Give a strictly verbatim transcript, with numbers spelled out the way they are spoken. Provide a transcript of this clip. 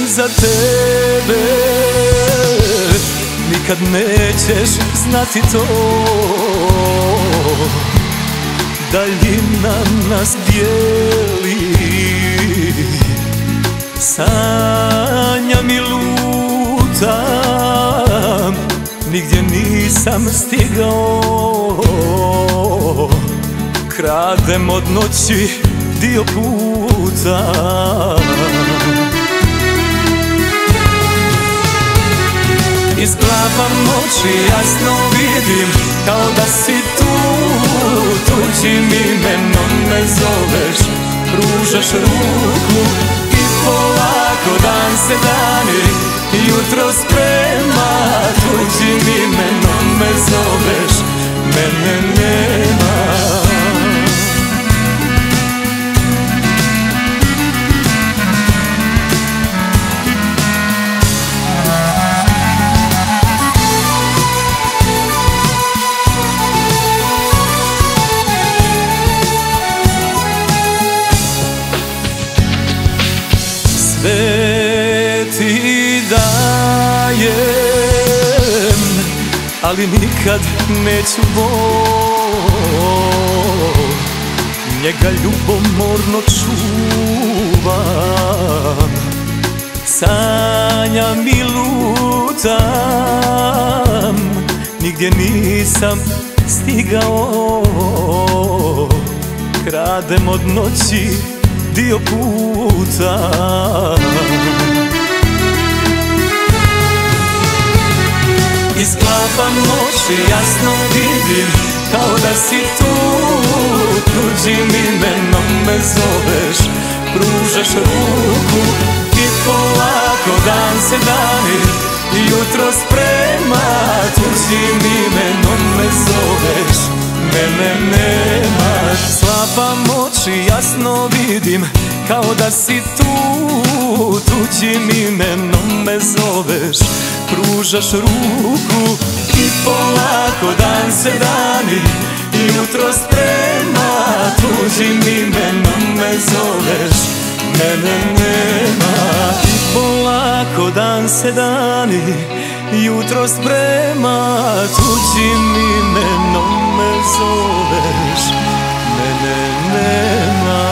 za tebe, nikad nećeš znati to. Daljina nas dijeli, sanjam i lutam, nigdje nisam stigao. Kradem od noći dio puta, isklavam oči, jasno vidim, kao da si tu. Tuđim imenom me zoveš, pružaš ruku i polako dan se dani, jutro sprema. Tuđim imenom me zoveš, mene nema. Sve ti dajem, ali nikad neću bol. Njega ljubomorno čuvam, sanjam i lutam, nigdje nisam stigao. Kradem od noći dio puta, isklapam oči, jasno vidim, kao da si tu. Tuđim imenom me zoveš, pružaš ruku i polako dan se dani, jutro sprema. Tuđim imenom me zoveš, mene nemaš. Sklapam oči, jasno vidim, kao da si tu. Tuđim imenom me zoveš, pružaš ruku i polako dan se dani, jutro sprema. Tuđim imenom me zoveš, mene nema. I polako dan se dani, jutro sprema. Tuđim imenom me zoveš, mene nema.